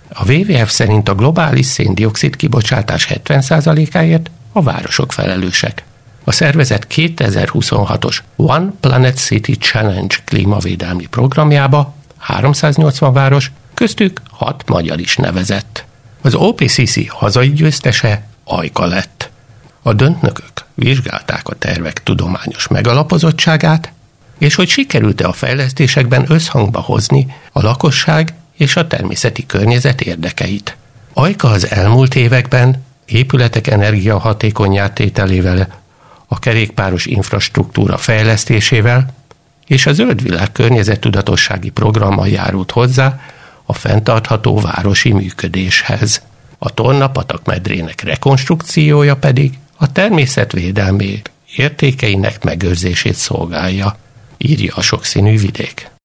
A WWF szerint a globális szén-dioxid kibocsátás 70%-áért a városok felelősek. A szervezet 2026-os One Planet City Challenge klímavédelmi programjába 380 város, köztük 6 magyar is nevezett. Az OPCC hazai győztese Ajka lett. A döntnökök vizsgálták a tervek tudományos megalapozottságát, és hogy sikerült-e a fejlesztésekben összhangba hozni a lakosság és a természeti környezet érdekeit. Ajka az elmúlt években épületek energiahatékonnyá tételével, a kerékpáros infrastruktúra fejlesztésével és a Zöld Világ környezettudatossági programmal járult hozzá a fenntartható városi működéshez. A Torna-patak medrének rekonstrukciója pedig a természetvédelmi értékeinek megőrzését szolgálja, írja a Sokszínű Vidék.